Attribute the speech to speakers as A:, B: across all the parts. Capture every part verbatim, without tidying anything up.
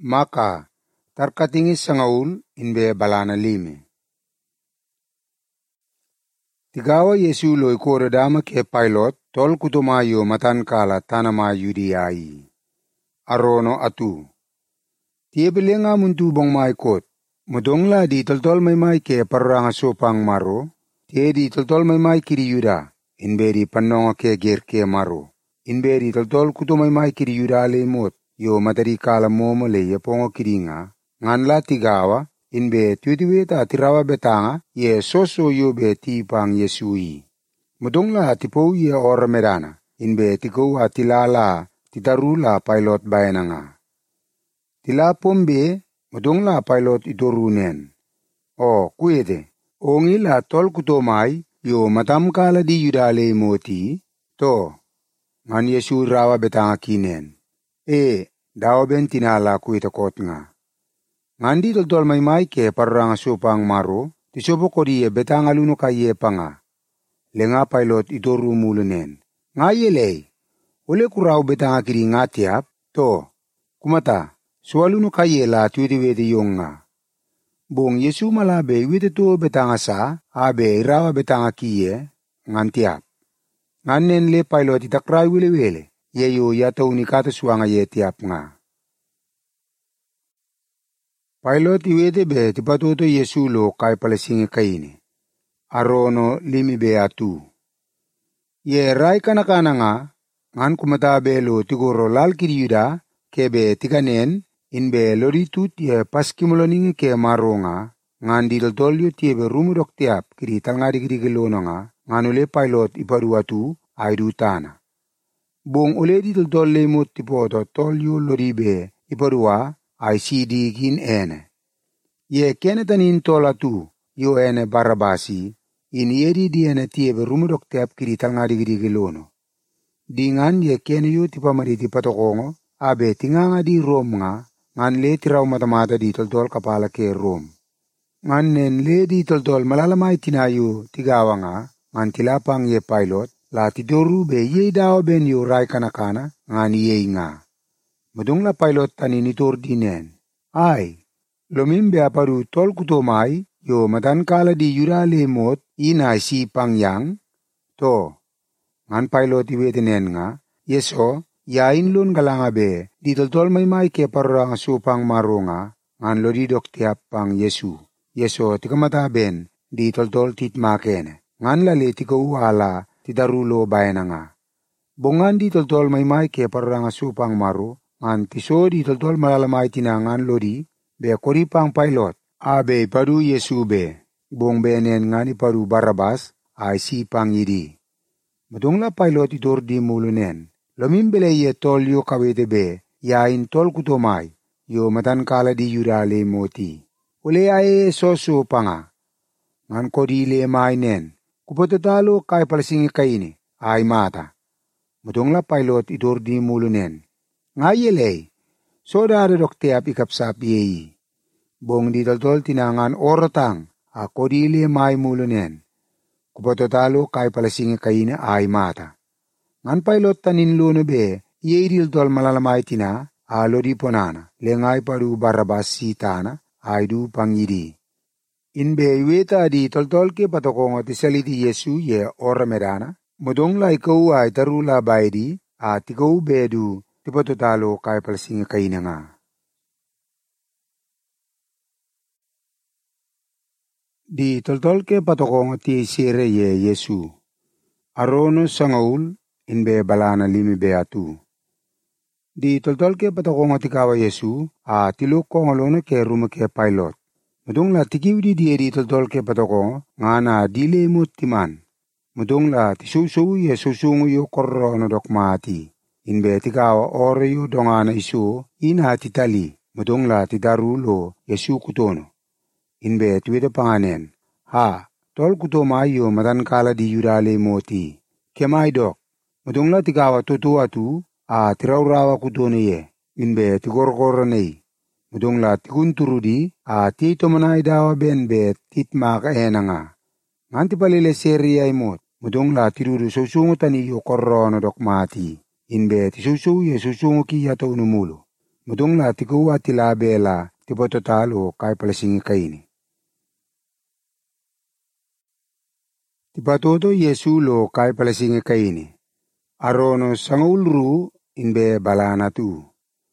A: Maka tarkatingis sangaul inbe balana lime. Tigawa Yesu lo ikore dama ke pilot tol kutumayo matan kala tanama Yudiyai. Arono atu. Tiebelenga muntu bong maikot. Mudongla di toltol may may ke paranga sopang maro. Tie di toltol may may kiri Yuda. Inbe di panonga ke ger ke maro. Inbe di toltol kutumay may kiri Yuda lemot. Yo matari kala momo le ye pongo kiringa. Nganla tigawa. Inbe tuitiweta tirawa betanga ye soso yo be tipang Yesui. Mudongla tipou ye ora medana. Inbe tikou atilala titarula pilot bayananga. Tila pombe mudongla pilot itorunen. O kuete. Ongila tol kutomai yo matam kala di Yudale moti. To. Ngan Yesu rawa betanga kinen. E dawa ben tinala kuete kot nga. Ngandi toltol may may ke parang sopang maro, tisopo ko diye betang aluno kaye pa nga. Lenga pilot itoru mulunen. Nga yelay, ule kuraw betang akiri nga tiap, to, kumata, so aluno kaye la tuwiti-witi yung nga. Bong Yesu malabe witi to betang asa, abe irawa betang akiye, ngan tiap. Nganen le pilot itakray wile-wile, yeyo yataw ni kataswanga ye tiap nga. Pilot iwete be tipatuto Yesu lo kay palasingi kaini. Arono limi be atu. Ye ray kanakana nga, ngan kumatabe lo tigoro lal kiri Yuda, kebe tikanen, inbe loritut ye paskimuloningi ke maro nga, ngan didoltol yu tiebe rumudok tiap kiri talngadi kiri gelono nga, ngan ule pilot ipadu atu, aidu tana. Bong ule didoltol lemut tipoto tol yu loribe ipadua, ay sidigin ene. Ye kene tanin tola tu, yo ene barabasi, in yedi di ene tiebe rumudok tiap kiri talngadi kiri gelono. Dingan ye kene yo tipamari tipatokongo, abe tinganga di rom nga, ngan le tiraw matamata di toltol kapala ke rom. Ngan nen le di toltol malalamay tinayo tigawa nga, ngan tilapang ye pilot, la tidoru be ye dawa ben yo ray kanakana, ngan ye nga. Madungla pilot tani nitor dinen. Ay, lomimbe apadu tol kutomay, yo matan kala di Yuda lemot, ina si pangyang. To, ngan pilot iwetinen nga, yeso, yain lon galanga be, di tol may may ke parang supang maro nga, ngan lodidok tiap pang Yesu. Yeso, tikamata ben, di tol titmakene. Ngan lali tikauwala, titarulo bayana nga. Bongan di tol may may ke parang supang maro, ngan tiso di toltol malalamay tinangan lodi, be koripang pilot, abe ipadu Yesu be, bong benen ngan ipadu Barabas, ay sipang yidi. Madungla pilot itor di mulunen, lomimbele ye tol yo kawete be, yain tol kutomay, yo matan kala di Yuda le moti. Ule ay soso pa nga, ngan kodi le mainen, kupotatalo kay palasingi kaini, ay mata. Madungla pilot itor di mulunen, nga yelay, so dada dok tiap ikapsap yeyi. Bong di toltol tinangan orotang, ako di li may mulunen. Kupatotalo kay palasingi kaina ay mata. Ngan pilot tanin luno be, yeyi di toltol malalamay tina, alo di ponana, lengay padu Barabas sitana, ay du pangyidi. Inbe iweta di toltol ke patokongo tisaliti Yesu ye ora medana, mudong la ikaw ay tarula baydi, at ikaw bedu, tipatutalo kay palasingi kaina nga. Di toltol ke patokong ti sire ye Yesu. Arono sangaul inbe balana limi beatu. Di toltol ke patokong ti kawa Yesu a tilok kongolono ke ruma ke pilot. Mudong la tikiwdi di di toltol ke patokong nga na dile mo timan. Mudong la tisusu ye susungu yo korrono dok mati. Inbe tikawa ore yu dongana isu ina titali, mudong la titarulo Yesu kutono. Inbe tuwede panganen, ha, tol kutoma yu matan kala di Yuda le moti. Kemay dok, mudong la tikawa tutua tu, a tirawrawa kutono ye. Inbe tigorgoro nei. Mudong la tikunturudi, a tito manay dawa ben be titmaka ena nga. Nganti palile seri ay mot, mudong la tirudu susungu tani yu korrono dok mati. Inbe ti susu ye susungu ki yata unumulo. Mudong la tikuwa tila bela tipo total o kai palasingi kaini. Tipatoto Yesu lo kai palasingi kaini. Arono sangulru inbe balana tu.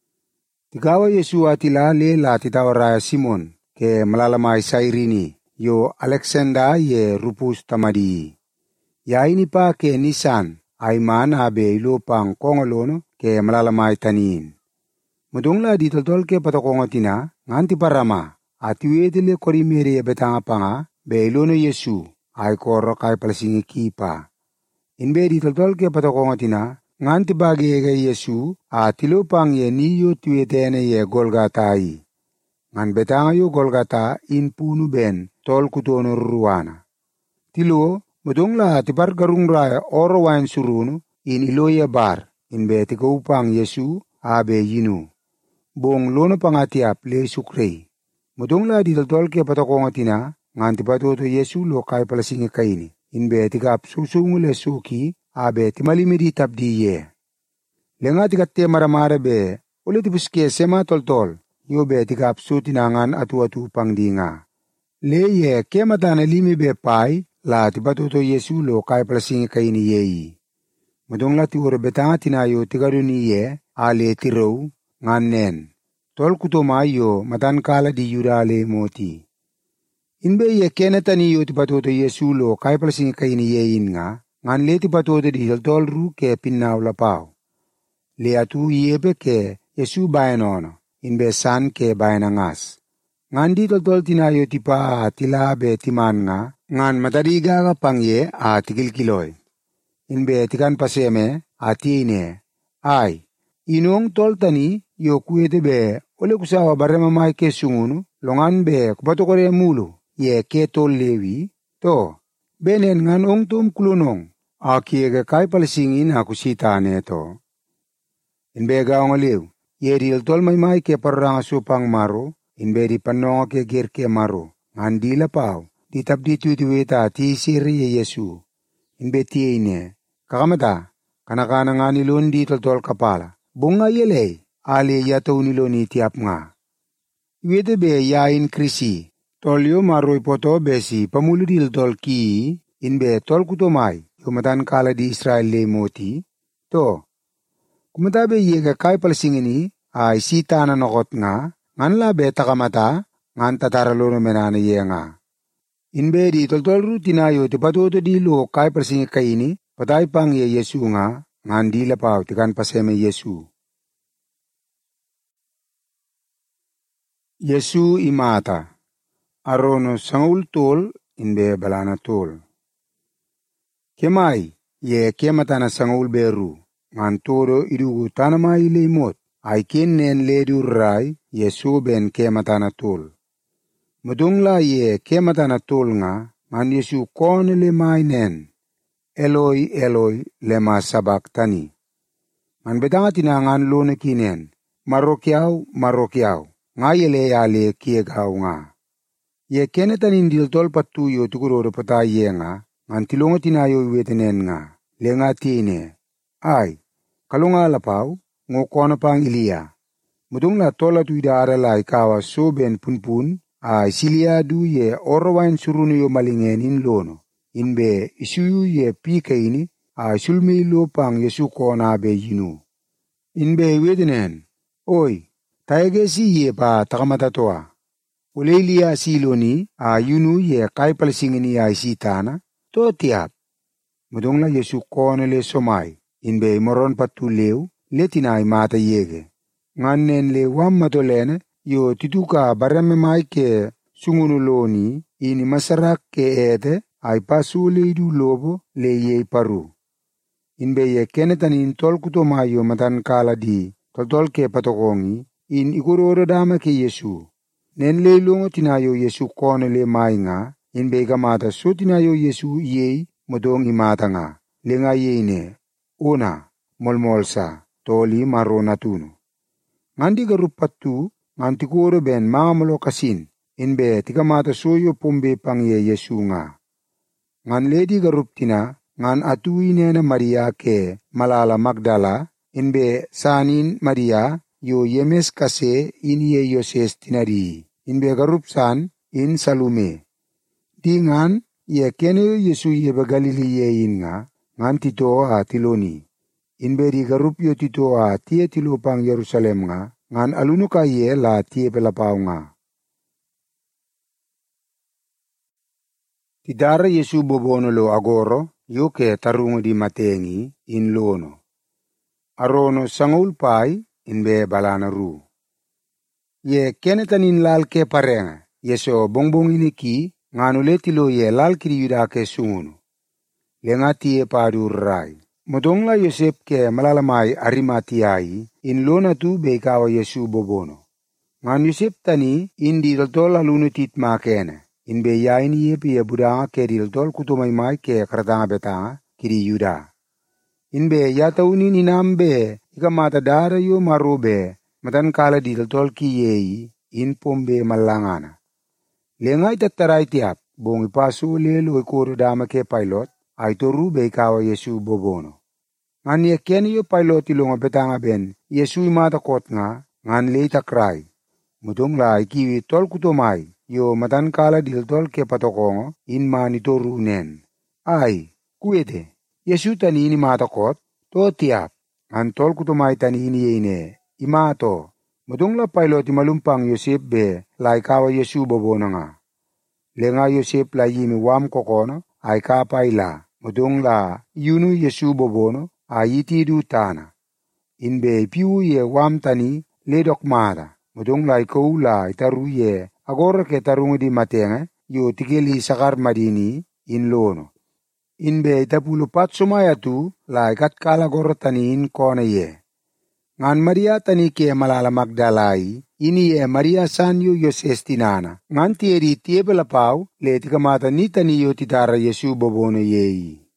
A: Tikawa Yesu atila le la titawara Simon ke malalama Sairini yo Alexander ye Rupus tamadi. Ya ini pa ke Nisan ay man abe ilo pang kongolono ke malalama tanin. Mudong la ditoltol ke patakongotina nganti parama atiwedele korimere betanga panga be ilono Yesu ay koro kai palasingi kipa. Inbe ditoltol ke patakongotina nganti bagege Yesu atilo pang ye niyo tuwetene ye Golgata ai. Ngan betanga yo Golgata in punu ben tol kutono ruwana. Tilo mudong la tipar garung raya oro wain surunu in iloya bar inbe tika upang Yesu abe yinu. Bong lono pangatiap le sukrei. Mudong la ditoltol ke patakongotina nganti patoto Yesu lo kai palasingi kaini. Inbe tika susungu le suki abe timalimidi tabdi ye. Lenga tika te maramara be ule tipuske sema toltol yo be tika sutinangan atu-atu pangdinga. Le ye kematana limi be pai la tipatoto Yesu lo kai palasingi kaini yei. Mudong la tiwore betanga tinayo tigaduni ye ale tirou ngan nen. Tol kutoma yo matan kala di yurale moti. Inbe ye kenetani yo tipatoto Yesu lo kai palasingi kaini yein nga ngan le tipatoto di tol ru ke pinnaw lapao. Le atu yebe ke Yesu bayanono inbe san ke bayanangas. Ngan di tol tinayo tipa tila be timan nga ngan matadiga ka pangye a tikilkiloy. Inbe tikan paseme atine ay inong tol tani yo kuwete be ole kusawa barema mai ke sungunu longan be kupatokore mulu ye ke tol lewi to benen ngan ong tum kulunong akiege kai palisingin aku sitane to. Inbe gaong aliw ye dil tol may mai ke parang supang maro inbe di panonga ke ger ke maro ngan di lapaw di tabdi tuituweta ti siri ye Yesu. Inbe tiine kakamata kanakana nga nilon di tol kapala bunga yelay ali yataw niloni tiap nga. Iwede be yain krisi tolyo maroy poto besi pamulidil tol ki inbe tol kutomay yumatan kala di Israel le moti to. Kumatabe yega kai palasingini ay sita na nokot nga ngan labe takamata ngan tataralono menana ye nga. Inbe di toltol ru tinayo tipatoto di lo kai palasingi kaini patay pang ye Yesu nga ngan di lapaw tikan paseme Yesu. Yesu imata arono sangul tol inbe balana tol. Kemai ye kematana sangul beru ngan todo idugu tanamai limot ay kinnen ledurai Yesu ben kematana tol. Mudong la ye kematana tol nga ngan Yesu kone le mainen Eloi Eloi lema sabak tani. Ngan betanga tinangan lone kinen marokiaw marokiaw nga yele yale kiegaw nga. Ye kenetanin diltol patuyo tukuroro patay ye nga ngan tilongo tinayo iwetenen nga. Lenga tine ay kalunga lapaw ngokono pang Ilia. Mudong la tola tuida arala ikawa so ben punpun ay silia du ye orwain surunu yo malingenin lono. Inbe isuyu ye pika ini ay sulmi lo pang Yesu kona be yinu. Inbe iwetenen oy taege si ye pa takamatatoa. Uleilia siloni a yunu ye kai palasingini ay sitana to tiap. Mudong la Yesu kone le somay. Inbe moron patulew letinay mata yege. Nganen le wam matolene yo tituka barame mai ke sungunuloni ini masarak ke ete ay pasule du lobo le ye paru. Inbe ye kenetanin tol kutomayo matan kala di toltol ke patokongi in ikuroro dama ke Yesu. Nen le longo tinayo Yesu kone le mai nga inbe ikamata so tinayo Yesu yei modong imata nga. Lenga yeine una molmolsa toli maro natuno. Ngandi garupatu nganti kuro ben mga molokasin inbe tikamata soyo pombe pang ye Yesu nga. Ngan ledi garuptina ngan atui nena Maria ke malala Magdala inbe sanin Maria yo yemes kase ini ye Yoses tinari. Inbe garupsan in Salume. Dingan ye kene Yesu ye ba Galili ye in nga ngan tito a tiloni. Inbe di garup yo tito a tie tilo pang Yerusalem nga ngan alunuka ye la tie pelapau nga. Tidara Yesu bobono lo agoro yo ke tarungo di matengi in lono. Arono sangul pai inbe balana ru. Ye kenetanin lal ke parenga, yeso bongbong ini ki, nganu letilo ye lal kiri yuda ke sungunu. Lengati ye padur rai. Modongla Yosep ke malalamai arimatiai, in lona tu beikawa Yesu bobono. Ngan Yosep tani, in di doltol alunu tit makene, in be ya ini ye piye budanga ke di doltol kutumai mai ke karatanga betanga, kiri yuda. In be ya tauni ninambe, ika mata dara yo marobe, matan kala di tol ki yei in pombe malangana. Lengai tatarai tiap, bongi pasu lelo ikoro dama ke pilot, ay toru be ikawa Yesu bobono. Ngan ye keni yo pilot ilonga betanga ben, Yesu imata kot nga, ngan le takrai. Mutong la ikiwi tol kutomai, yo matan kala di tol ke patokongo, in mani toru nen. Ay, kuete, Yesu tani ini mata kot, to tiap, ngan tol kutomai tani ini ye ine. Imato, mudong la pilot imalumpang Yosep be la ikawa Yesu bobono nga. Lenga Yosep la yimi wam kokono, ay kapay la, mudong la yunu Yesu bobono, ay iti du tana. Inbe piu ye wam tani ledok mata, mudong la ikaw la itaru ye agora ke tarungu di matenge, yo tikeli sakar madini in lono. Inbe itapulo pat sumaya tu la ikat kala goro tani in kone ye. Ngan Maria tani ke malala Magdalai, ini ye Maria sanyo Yoses tinana. Ngan tieri tie pelapau, le tikamata ni tani yo titara Yesu bobono yei.